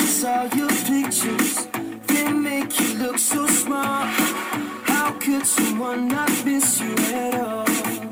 saw your pictures, they make you look so smart. How could someone not miss you at all?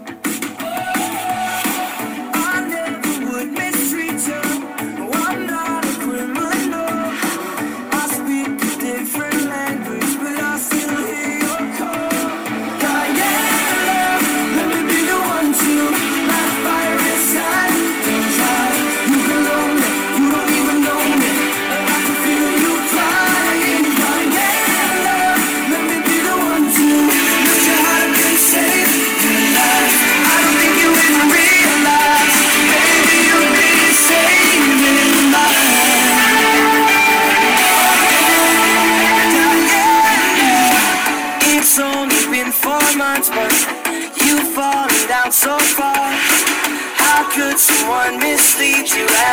I never would mistreat you. No, I'm not a criminal. I speak a different language, but I still hear your call. Diana, let me be the one to light a fire inside. Don't try, you belong me, you don't even know me, and I can feel you crying. Diana, let me be the one to lift your heart and save your life. I don't think you even realize, baby, you're really saving my life. It's only been 4 months, but you've fallen down so far. How could someone mislead you